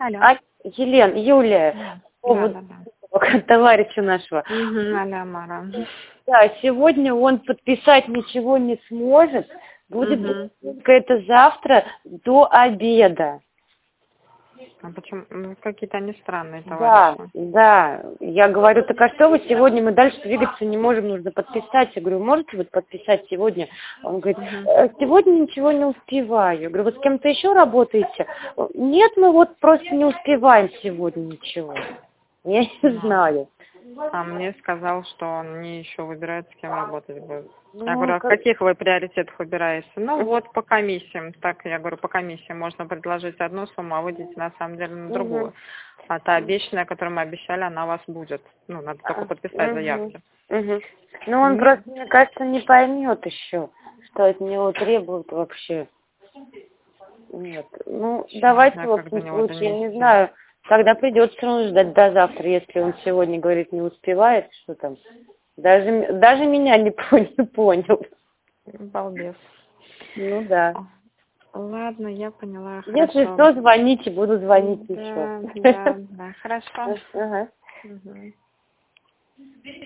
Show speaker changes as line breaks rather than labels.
Алло.
Елена, Юлия, по поводу товарища нашего.
Алло, Мара.
Да, сегодня он подписать ничего не сможет. Будет только это завтра до обеда.
А почему? Ну, какие-то они странные
Да,
товарищи.
да. Я говорю, так а что вы сегодня, мы дальше двигаться не можем, нужно подписать. Я говорю, можете вот подписать сегодня? Он говорит, сегодня ничего не успеваю. Я говорю, вы с кем-то еще работаете? Нет, мы вот просто не успеваем сегодня ничего. Я не знаю.
А мне сказал, что он не еще выбирает, с кем работать будет.
Ну,
Я говорю, а в каких вы приоритетах выбираете? Ну вот по комиссиям. Так, я говорю, по комиссиям можно предложить одну сумму, а выйдете на самом деле на другую. А та обещанная, которую мы обещали, она у вас будет. Ну, надо только подписать заявки.
Ну, он просто, мне кажется, не поймет еще, что от него требуют вообще. Нет. Ну, давайте, в общем случае, я не знаю, когда придется все равно ждать до завтра, если он сегодня, говорит, не успевает, что там. Даже меня не понял.
Балбес.
Ну да.
Ладно, я поняла.
Если что, звоните, буду звонить еще.
Да, хорошо.
Ага.